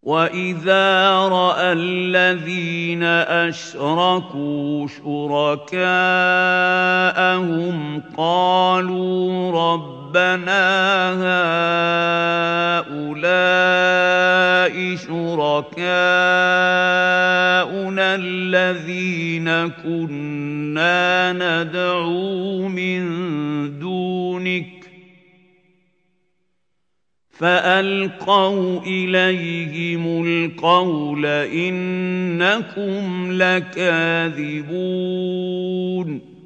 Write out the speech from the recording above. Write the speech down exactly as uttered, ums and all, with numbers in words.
وَإِذَا رَأَى الَّذِينَ أَشْرَكُوا شُرَكَاءَهُمْ قَالُوا رَبَّنَا هَٰؤُلَاءِ شُرَكَاؤُنَا الَّذِينَ كُنَّا نَدْعُو مِن دُونِكَ ۖ فَأَلْقَوْا إِلَيْهِمُ الْقَوْلَ إِنَّكُمْ لَكَاذِبُونَ